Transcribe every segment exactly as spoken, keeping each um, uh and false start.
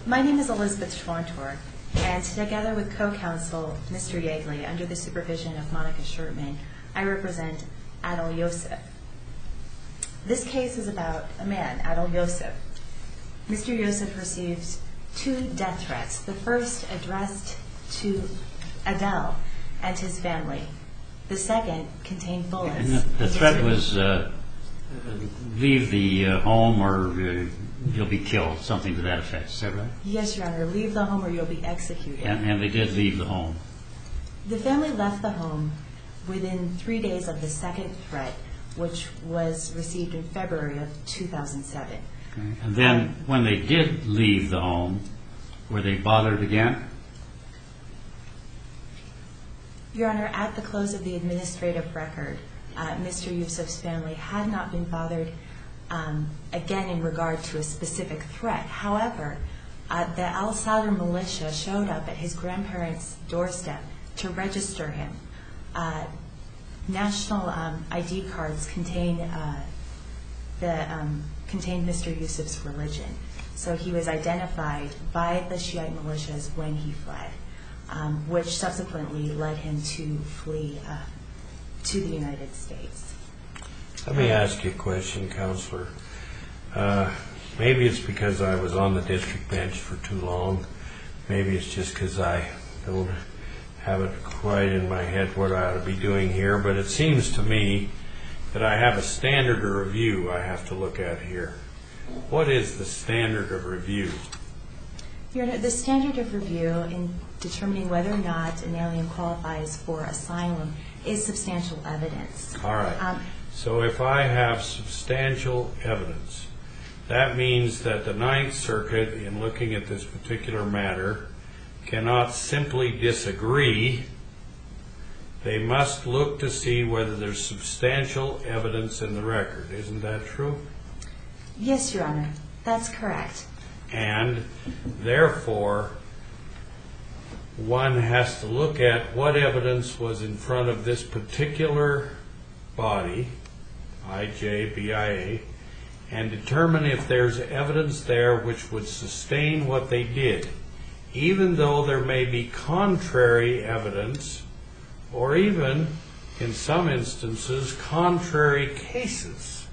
My name is Elizabeth Schwantor, and together with co-counsel Mister Yeagley, under the supervision of Monica Schertman, I represent Adel Yosef. This case is about a man, Adel Yosef. Mister Yosef received two death threats, the first addressed to Adel and his family. The second contained bullets. And the, the threat was uh, leave the uh, home or uh, you'll be killed, something to that effect. Is that right? Yes, Your Honor. Leave the home or you'll be executed. And, and they did leave the home. The family left the home within three days of the second threat, which was received in February of two thousand seven. Okay. And then um, when they did leave the home, were they bothered again? Your Honor, at the close of the administrative record, uh, Mister Yosef's family had not been bothered um, again in regard to a specific threat. However, uh, the Al Sadr militia showed up at his grandparents' doorstep to register him. Uh, national um, I D cards contain uh, the um, contained Mister Yosef's religion, so he was identified by the Shiite militias when he fled. Um, which subsequently led him to flee uh, to the United States. Let me ask you a question, Counselor. Uh, maybe it's because I was on the district bench for too long. Maybe it's just because I don't have it quite in my head what I ought to be doing here, but it seems to me that I have a standard of review I have to look at here. What is the standard of review? Your Honor, the standard of review in determining whether or not an alien qualifies for asylum is substantial evidence. All right. Um, so if I have substantial evidence, that means that the Ninth Circuit, in looking at this particular matter, cannot simply disagree. They must look to see whether there's substantial evidence in the record. Isn't that true? Yes, Your Honor. That's correct. And therefore, one has to look at what evidence was in front of this particular body, I J, B I A, and determine if there's evidence there which would sustain what they did, even though there may be contrary evidence, or even, in some instances, contrary cases.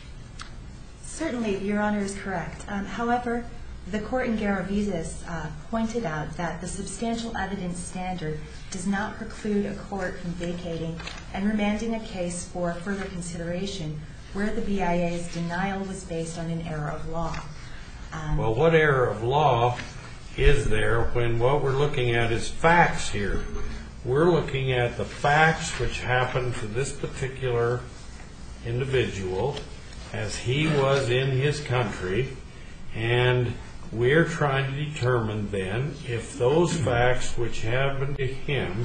Certainly, Your Honor is correct. Um, however, the court in Garavizas uh, pointed out that the substantial evidence standard does not preclude a court from vacating and remanding a case for further consideration where the B I A's denial was based on an error of law. Um, well, what error of law is there when what we're looking at is facts here? We're looking at the facts which happened to this particular individual as he was in his country, and we're trying to determine then if those facts which happened to him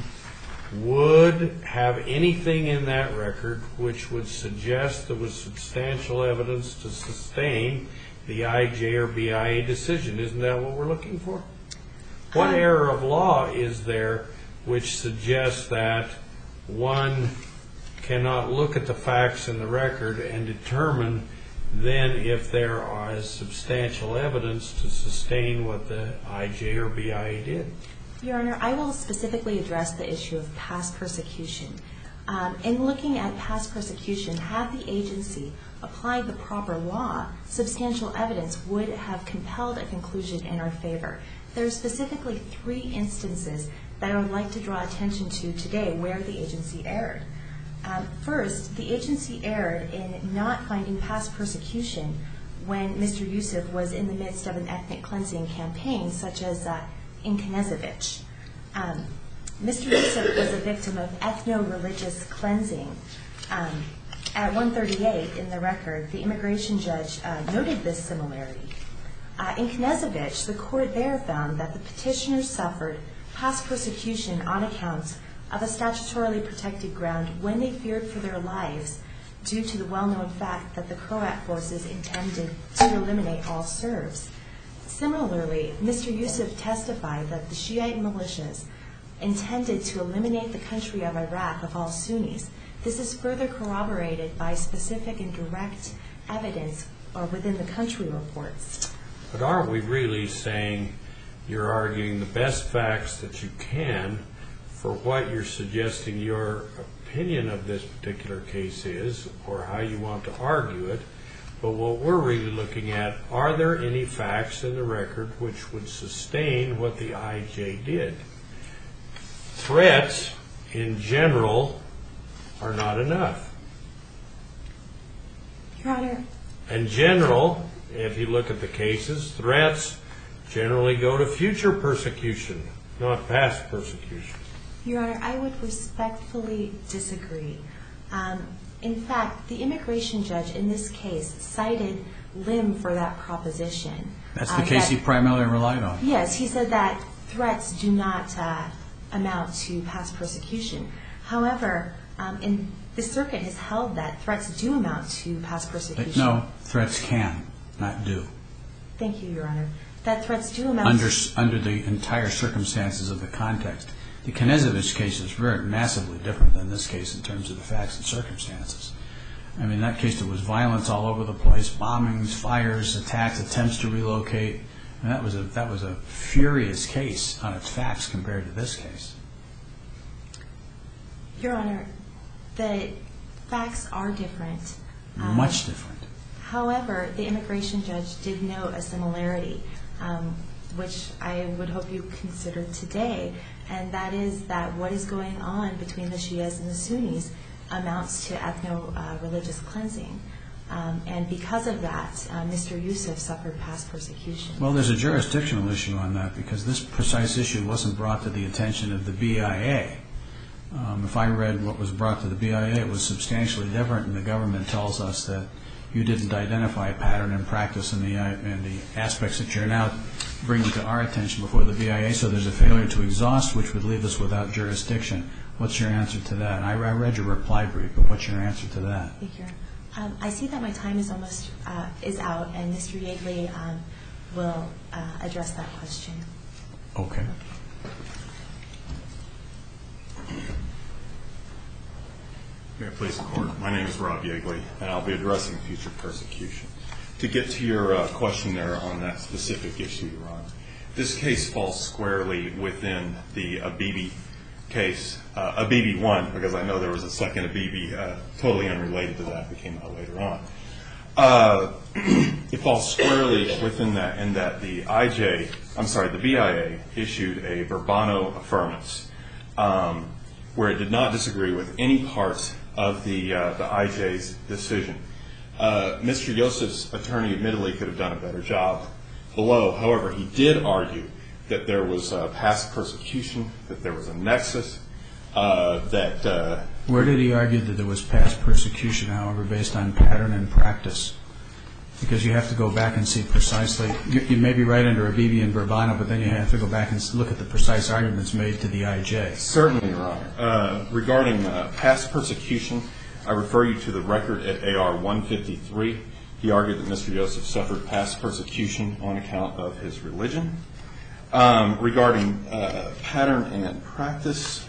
would have anything in that record which would suggest there was substantial evidence to sustain the I J or B I A decision. Isn't that what we're looking for? What um, error of law is there which suggests that one cannot look at the facts in the record and determine then if there is substantial evidence to sustain what the I J or B I A did? Your Honor, I will specifically address the issue of past persecution. Um, in looking at past persecution, had the agency applied the proper law, substantial evidence would have compelled a conclusion in our favor. There are specifically three instances that I would like to draw attention to today where the agency erred. Um, first, the agency erred in not finding past persecution when Mister Yosef was in the midst of an ethnic cleansing campaign, such as uh, in Knezevich. Um, Mister Yosef was a victim of ethno-religious cleansing. Um, at one thirty-eight in the record, the immigration judge uh, noted this similarity. Uh, in Knezevich, the court there found that the petitioners suffered past persecution on account of a statutorily protected ground when they feared for their lives due to the well-known fact that the Croat forces intended to eliminate all Serbs. Similarly, Mister Yosef testified that the Shiite militias intended to eliminate the country of Iraq of all Sunnis. This is further corroborated by specific and direct evidence or within the country reports. But aren't we really saying you're arguing the best facts that you can for what you're suggesting your opinion of this particular case is, or how you want to argue it? But what we're really looking at, are there any facts in the record which would sustain what the I J did? Threats, in general, are not enough. Your Honor. In general, if you look at the cases, threats generally go to future persecution, not past persecution. Your Honor, I would respectfully disagree. Um, in fact, the immigration judge in this case cited Lim for that proposition. That's the uh, case that, he primarily relied on. Yes, he said that threats do not uh, amount to past persecution. However, um, in the circuit has held that threats do amount to past persecution. No, threats can, not do. Thank you, Your Honor. That threats do amount Under, to... under the entire circumstances of the context. The Knezevich case is very massively different than this case in terms of the facts and circumstances. I mean, in that case there was violence all over the place, bombings, fires, attacks, attempts to relocate. And that was a that was a furious case on its facts compared to this case. Your Honor, the facts are different. Um, Much different. However, the immigration judge did note a similarity, um, which I would hope you consider today, and that is that what is going on between the Shias and the Sunnis amounts to ethno-religious uh, cleansing. Um, and because of that, uh, Mister Yusuf suffered past persecution. Well, there's a jurisdictional issue on that because this precise issue wasn't brought to the attention of the B I A. Um, if I read what was brought to the B I A, it was substantially different, and the government tells us that you didn't identify a pattern and practice in the, in the aspects that you're now bringing to our attention before the B I A, so there's a failure to exhaust, which would leave us without jurisdiction. What's your answer to that? I, I read your reply brief, but what's your answer to that? Thank you. Um, I see that my time is almost uh, is out, and Mister Yeagley um, will uh, address that question. Okay. May it please the Court. My name is Rob Yeagley, and I'll be addressing future persecution. To get to your uh, question there on that specific issue, Your Honor, this case falls squarely within the Abibi case, uh, Abibi one, because I know there was a second Abibi uh, totally unrelated to that that came out later on. Uh, it falls squarely within that in that the I J, I'm sorry, the B I A issued a Burbano affirmance um, where it did not disagree with any parts of the uh, the I J's decision. Uh, Mister Yosef's attorney admittedly could have done a better job below. However, he did argue that there was uh, past persecution, that there was a nexus, uh, that... Uh, Where did he argue that there was past persecution, however, based on pattern and practice? Because you have to go back and see precisely, you, you may be right under Abibi and Burbano, but then you have to go back and look at the precise arguments made to the I J. Certainly, Your Honor. Uh, regarding uh, past persecution, I refer you to the record at A R one fifty-three. He argued that Mister Yosef suffered past persecution on account of his religion. Um, regarding uh, pattern and practice,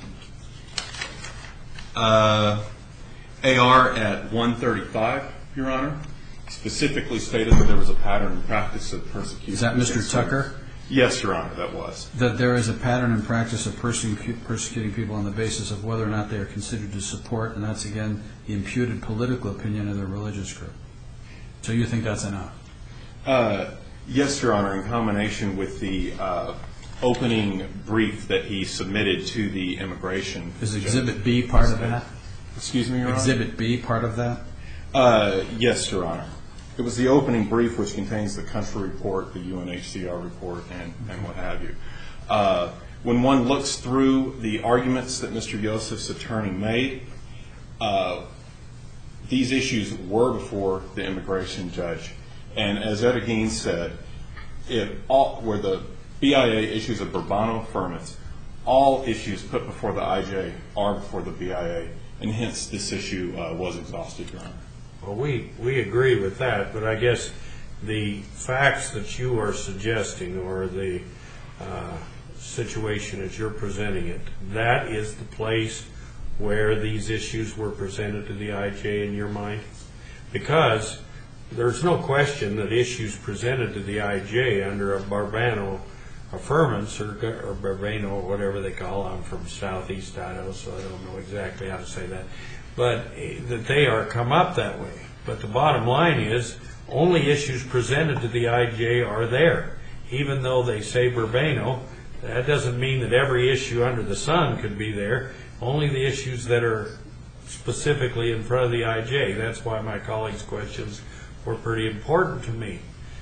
uh, A R at one thirty-five, Your Honor, specifically stated that there was a pattern and practice of persecution. Is that Mister Tucker? Yes, Your Honor, that was. That there is a pattern and practice of persecu- persecuting people on the basis of whether or not they are considered to support, and that's, again, the imputed political opinion of their religious group. So you think that's enough? Uh, yes, Your Honor, in combination with the uh, opening brief that he submitted to the immigration. Is Exhibit B part of that? Excuse me, Your Honor? Exhibit B part of that? Uh, yes, Your Honor. It was the opening brief which contains the country report, the U N H C R report, and, and what have you. Uh, when one looks through the arguments that Mister Yosef's attorney made, uh, these issues were before the immigration judge. And as Ed Again said, if all, where the B I A issues a Burbano affirmance, all issues put before the I J are before the B I A, and hence this issue uh, was exhausted, Your Honor. Well, we, we agree with that, but I guess the facts that you are suggesting, or the uh, situation as you're presenting it, that is the place where these issues were presented to the I J in your mind? Because there's no question that issues presented to the I J under a Barbano affirmance, or, or Barbano, or whatever they call it. I'm from southeast Idaho, so I don't know exactly how to say that, but that they are come up that way. But the bottom line is, only issues presented to the I J are there. Even though they say Barbano, that doesn't mean that every issue under the sun could be there. Only the issues that are specifically in front of the I J. That's why my colleagues' questions were pretty important to me.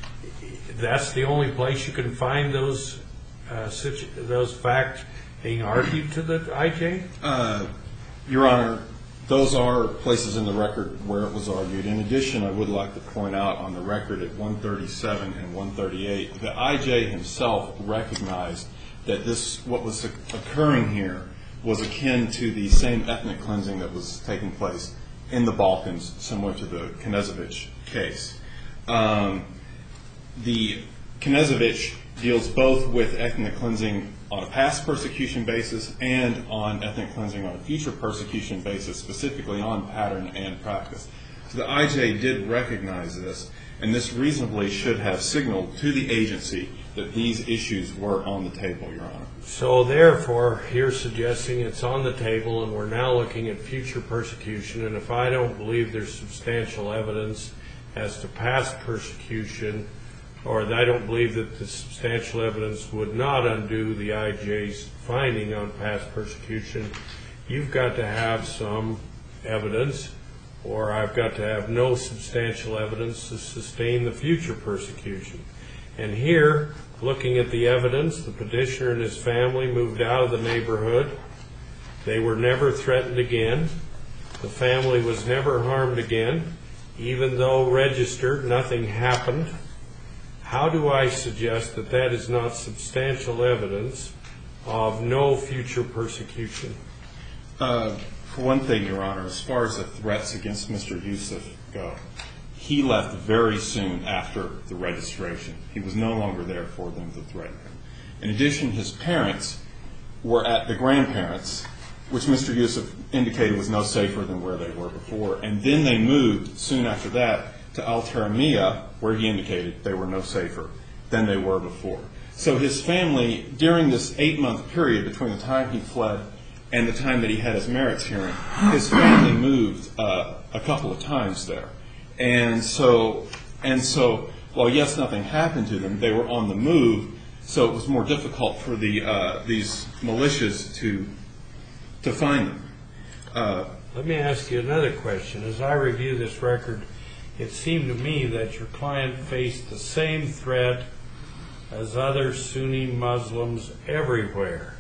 That's the only place you can find those uh, situ- those facts being argued to the I J? Uh, Your Honor, those are places in the record where it was argued. In addition, I would like to point out on the record at one thirty-seven and one thirty-eight, the I J himself recognized that this, what was occurring here, was akin to the same ethnic cleansing that was taking place in the Balkans, similar to the Knezevich case. Um, the Knezevich deals both with ethnic cleansing on a past persecution basis and on ethnic cleansing on a future persecution basis, specifically on pattern and practice. So the I J did recognize this, and this reasonably should have signaled to the agency that these issues were on the table, Your Honor. So therefore, you're suggesting it's on the table and we're now looking at future persecution, and if I don't believe there's substantial evidence as to past persecution, or that I don't believe that the substantial evidence would not undo the I J's finding on past persecution, you've got to have some evidence, or I've got to have no substantial evidence to sustain the future persecution. And here, looking at the evidence, the petitioner and his family moved out of the neighborhood. They were never threatened again. The family was never harmed again. Even though registered, nothing happened. How do I suggest that that is not substantial evidence of no future persecution? Uh, for one thing, Your Honor, as far as the threats against Mister Yusuf go, he left very soon after the registration. He was no longer there for them to threaten him. In addition, his parents were at the grandparents, which Mister Yusuf indicated was no safer than where they were before, and then they moved soon after that to Al Taramia, where he indicated they were no safer than they were before. So his family, during this eight-month period between the time he fled and the time that he had his merits hearing, his family moved uh, a couple of times there. And so, and so, while yes, nothing happened to them, they were on the move, so it was more difficult for the uh, these militias to to find them. Uh, Let me ask you another question. As I review this record, it seemed to me that your client faced the same threat as other Sunni Muslims everywhere.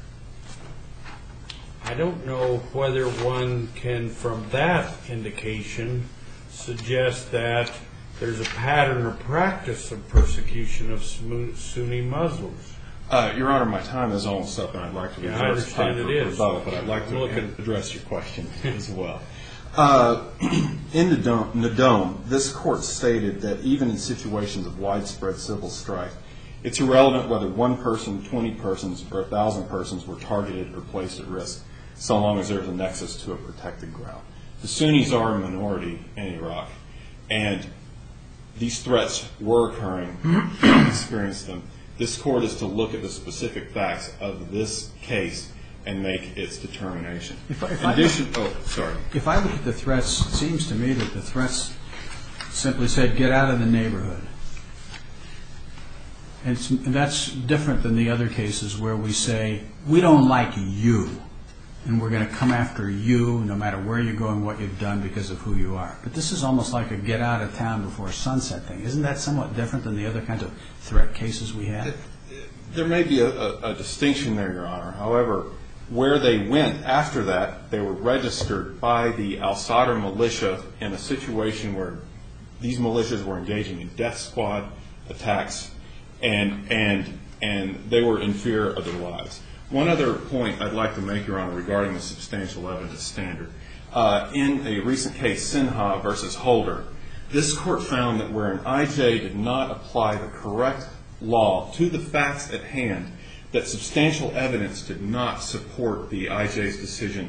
I don't know whether one can, from that indication, suggest that there's a pattern or practice of persecution of Sunni Muslims. Uh, Your Honor, my time is almost up, and I'd like to Yeah, I reserve time understand for it is. rebuttal, but I'd like to Look at- address your question as well. Uh, in Nadom, this court stated that even in situations of widespread civil strife, it's irrelevant whether one person, twenty persons, or a thousand persons were targeted or placed at risk, so long as there's a nexus to a protected ground. The Sunnis are a minority in Iraq, and these threats were occurring. We experienced them. This court is to look at the specific facts of this case and make its determination. If I- if In I- addition, oh, sorry. If I look at the threats, it seems to me that the threats simply said, get out of the neighborhood. And, it's, and that's different than the other cases where we say, we don't like you, and we're going to come after you no matter where you go and what you've done because of who you are. But this is almost like a get out of town before sunset thing. Isn't that somewhat different than the other kinds of threat cases we have? There may be a, a, a distinction there, Your Honor. However, where they went after that, they were registered by the al-Sadr militia in a situation where these militias were engaging in death squad attacks, and and and they were in fear of their lives. One other point I'd like to make, Your Honor, regarding the substantial evidence standard. Uh, in a recent case, Sinha versus Holder, this court found that where an I J did not apply the correct law to the facts at hand, that substantial evidence did not support the I J's decision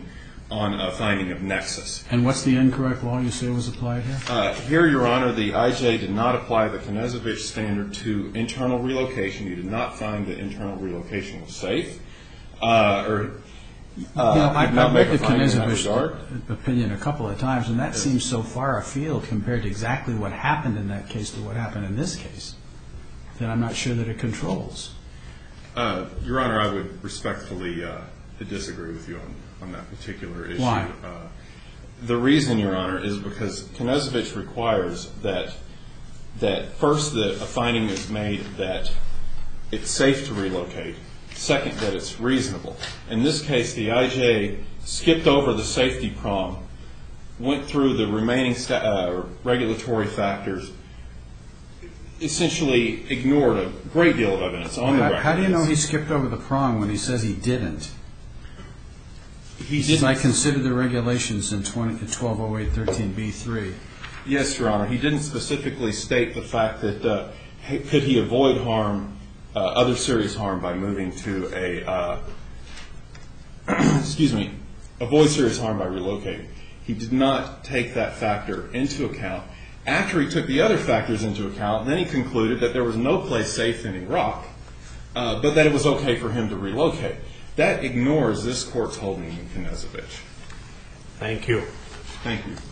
on a finding of nexus. And what's the incorrect law you say was applied here? Uh, here, Your Honor, the I J did not apply the Knezevich standard to internal relocation. He did not find that internal relocation was safe. Uh, or, uh, you know, I, did not I've make read a the finding in that Knezevich regard. opinion a couple of times, and that yes. seems so far afield compared to exactly what happened in that case to what happened in this case that I'm not sure that it controls. Uh, Your Honor, I would respectfully uh, disagree with you on, on that particular issue. Why? Uh, the reason, Your Honor, is because Knezevich requires that that first that a finding is made that it's safe to relocate. Second, that it's reasonable. In this case, the I J skipped over the safety prong, went through the remaining sta- uh, regulatory factors, essentially ignored a great deal of evidence on the how, record. How do you know he skipped over the prong when he says he didn't? He, he says, I consider the regulations in twelve oh eight thirteen B three. Yes, Your Honor. He didn't specifically state the fact that uh, could he avoid harm, uh, other serious harm by moving to a, uh, excuse me, avoid serious harm by relocating. He did not take that factor into account. After he took the other factors into account, then he concluded that there was no place safe in Iraq, uh, but that it was okay for him to relocate. That ignores this court's holding in Knezevich. Thank you. Thank you.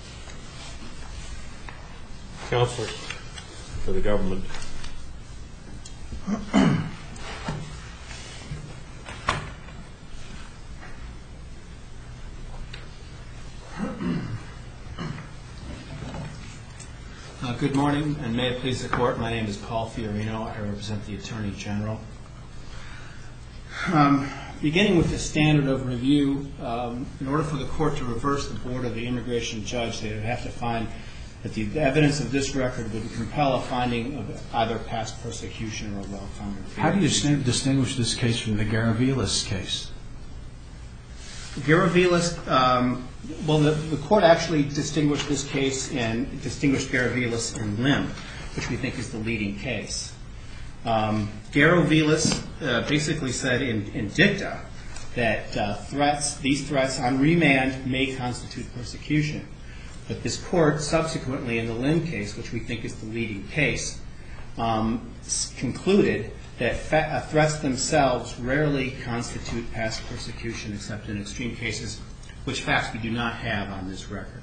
Counsel for the government. Uh, good morning, and may it please the Court. My name is Paul Fiorino. I represent the Attorney General. Um, beginning with the standard of review, um, in order for the Court to reverse the board of the immigration judge, they would have to find that the evidence of this record would compel a finding of either past persecution or a well-founded fear. How do you distinguish this case from the Garavilas case? Garavilas, um, well, the, the Court actually distinguished this case and distinguished Garavilas in Lim, which we think is the leading case. Um, Garavilas uh, basically said in, in dicta that uh, threats, these threats on remand may constitute persecution. But this Court subsequently in the Lim case, which we think is the leading case, um, s- concluded that fa- uh, threats themselves rarely constitute past persecution except in extreme cases, which facts we do not have on this record.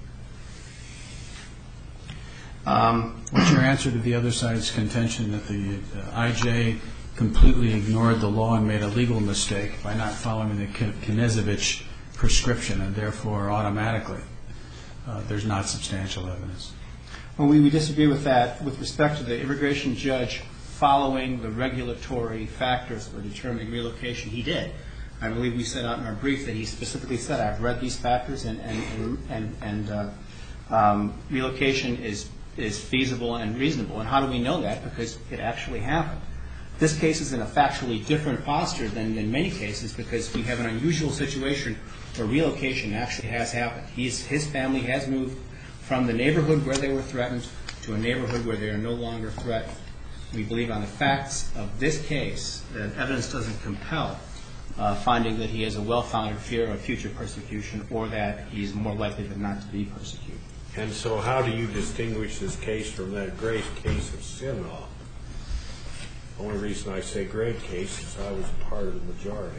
Um, What's your answer to the other side's contention that the uh, I J completely ignored the law and made a legal mistake by not following the Knezevich prescription and therefore automatically uh, there's not substantial evidence? Well, we, we disagree with that with respect to the immigration judge following the regulatory factors for determining relocation. He did. I believe we set out in our brief that he specifically said, I've read these factors and, and, and, and uh, um, relocation is is feasible and reasonable. And how do we know that? Because it actually happened. This case is in a factually different posture than in many cases because we have an unusual situation where relocation actually has happened. He's, his family has moved from the neighborhood where they were threatened to a neighborhood where they are no longer threatened. We believe on the facts of this case that evidence doesn't compel uh, finding that he has a well-founded fear of future persecution or that he's more likely than not to be persecuted. And so how do you distinguish this case from that great case of Sinha? The only reason I say great case is I was a part of the majority.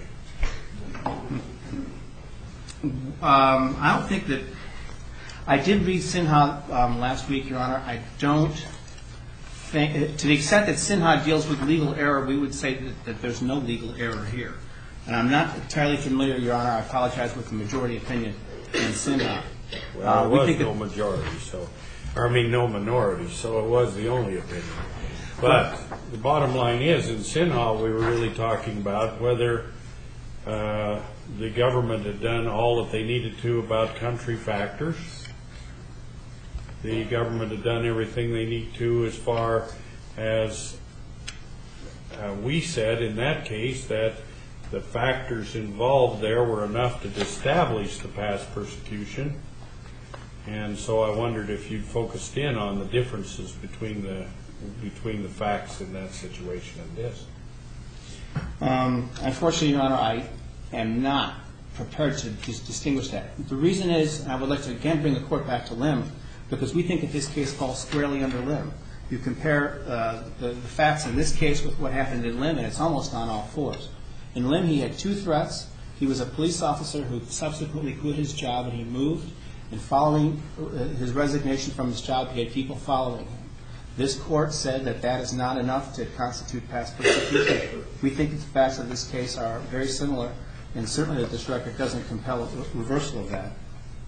Um, I don't think that – I did read Sinha um, last week, Your Honor. I don't think – to the extent that Sinha deals with legal error, we would say that, that there's no legal error here. And I'm not entirely familiar, Your Honor. I apologize with the majority opinion in Sinha. Well, Uh, it we was think no that- majority, so, or I mean no minority, so it was the only opinion. But the bottom line is, in Sinha, we were really talking about whether uh, the government had done all that they needed to about country factors. The government had done everything they need to as far as uh, we said in that case that the factors involved there were enough to establish the past persecution. And so I wondered if you'd focused in on the differences between the between the facts in that situation and this. Um, unfortunately, Your Honor, I am not prepared to dis- distinguish that. The reason is, and I would like to again bring the court back to Lim, because we think that this case falls squarely under Lim. You compare uh, the, the facts in this case with what happened in Lim, and it's almost on all fours. In Lim, he had two threats. He was a police officer who subsequently quit his job, and he moved. And following his resignation from his job, he had people following him. This court said that that is not enough to constitute past persecution. We think the facts of this case are very similar, and certainly that this record doesn't compel a reversal of that.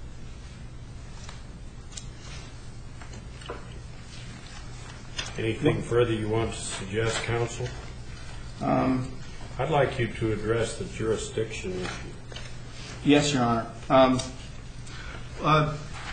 Anything further you want to suggest, counsel? Um, I'd like you to address the jurisdiction issue. Yes, Your Honor. Um, uh,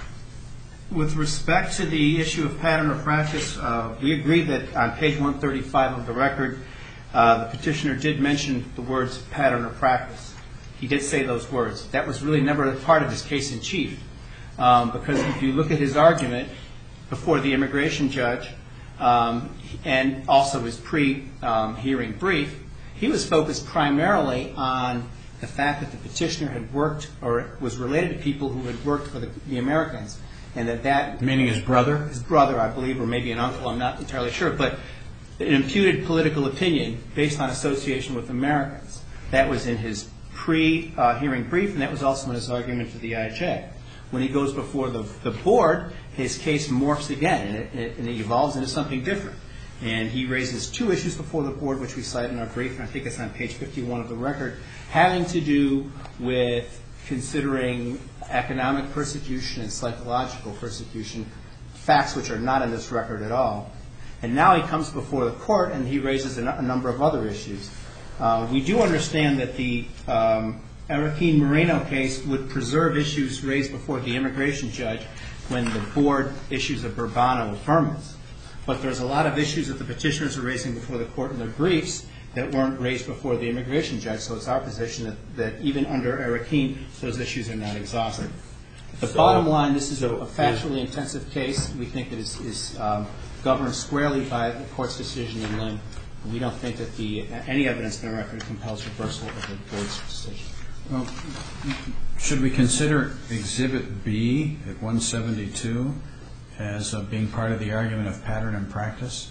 with respect to the issue of pattern or practice, uh, we agree that on page one thirty-five of the record, uh, the petitioner did mention the words pattern or practice. He did say those words. That was really never a part of his case in chief, um, because if you look at his argument before the immigration judge, um, and also his pre-hearing um, brief, he was focused primarily on the fact that the petitioner had worked or was related to people who had worked for the, the Americans, and that that... Meaning his brother? His brother, I believe, or maybe an uncle, I'm not entirely sure, but an imputed political opinion based on association with Americans. That was in his pre-hearing brief, and that was also in his argument to the I J. When he goes before the, the board, his case morphs again, and it, it, and it evolves into something different. And he raises two issues before the board, which we cite in our brief, and I think it's on page fifty-one of the record, having to do with considering economic persecution and psychological persecution, facts which are not in this record at all. And now he comes before the court and he raises a, a number of other issues. Uh, we do understand that the um, Joaquin Moreno case would preserve issues raised before the immigration judge when the board issues a Burbano affirmance. But there's a lot of issues that the petitioners are raising before the court in their briefs that weren't raised before the immigration judge, so it's our position that, that even under Joaquin, those issues are not exhausted. The So, bottom line, this is a, so a factually intensive case. We think it is, is um, governed squarely by the court's decision in Lim. We don't think that the any evidence in the record compels reversal of the board's decision. Well, should we consider Exhibit B at one seventy-two as uh, being part of the argument of pattern and practice?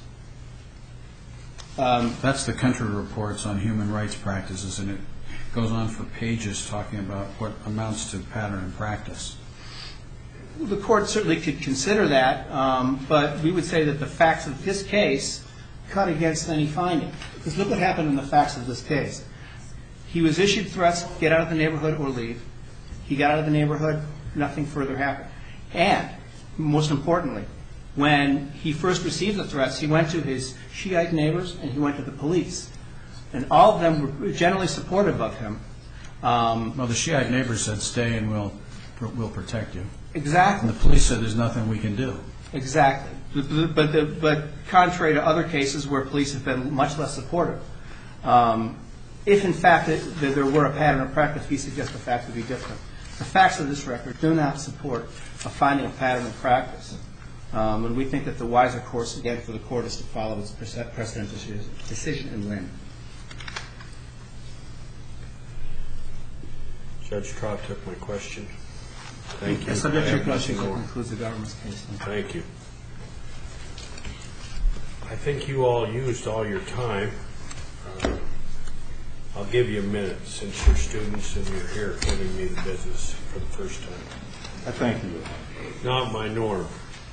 Um, That's the country reports on human rights practices, and it goes on for pages talking about what amounts to pattern and practice. the court certainly could consider that, um, but we would say that the facts of this case cut against any finding. Because look what happened in the facts of this case. He was issued threats, get out of the neighborhood or leave. He got out of the neighborhood, nothing further happened. And, most importantly, when he first received the threats, he went to his Shiite neighbors and he went to the police. And all of them were generally supportive of him. Um, Well, the Shiite neighbors said, stay and we'll, we'll protect you. exactly. And the police said, there's nothing we can do. Exactly. But, but, the, but contrary to other cases where police have been much less supportive, um, if in fact it, that there were a pattern of practice, we suggest the facts would be different. The facts of this record do not support a finding of pattern of practice. Um, and we think that the wiser course, again, for the court is to follow its precedent decision in Lynn. Judge Trott took my question. Thank you. The subject to your I have question nothing more. concludes the government's case. Thank you. I think you all used all your time. Uh, I'll give you a minute since you're students and you're here giving me the business for the first time. I thank you. Not my norm.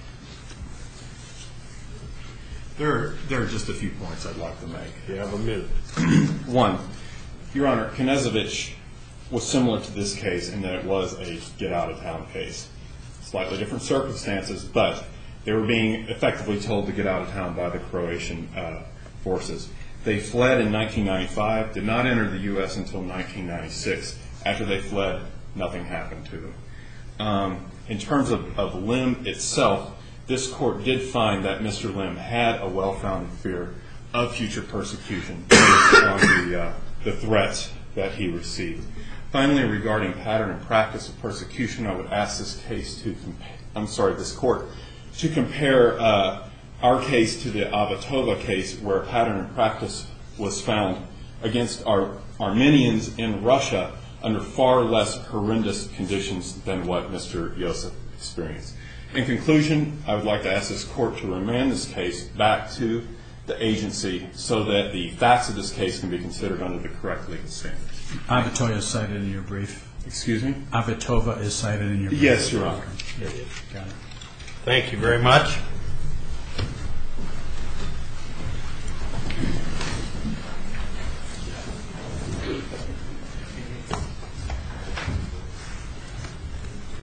There are, there are just a few points I'd like to make. You have a minute. One, Your Honor, Knezevich was similar to this case in that it was a get-out-of-town case. Slightly different circumstances, but they were being effectively told to get out of town by the Croatian uh, forces. They fled in nineteen ninety-five, did not enter the U S until nineteen ninety-six. After they fled, nothing happened to them. Um, in terms of, of Lim itself, this court did find that Mister Lim had a well-founded fear of future persecution based on the, uh, the threats that he received. Finally, regarding pattern and practice of persecution, I would ask this case to, I'm sorry, this court to compare uh, our case to the Avatova case, where pattern and practice was found against our Armenians in Russia under far less horrendous conditions than what Mister Yosef experienced. In conclusion, I would like to ask this court to remand this case back to the agency so that the facts of this case can be considered under the correct legal standards. Avitova is cited in your brief. Excuse me? Avitova is cited in your brief. Yes, Your Honor. Got it. Thank you very much.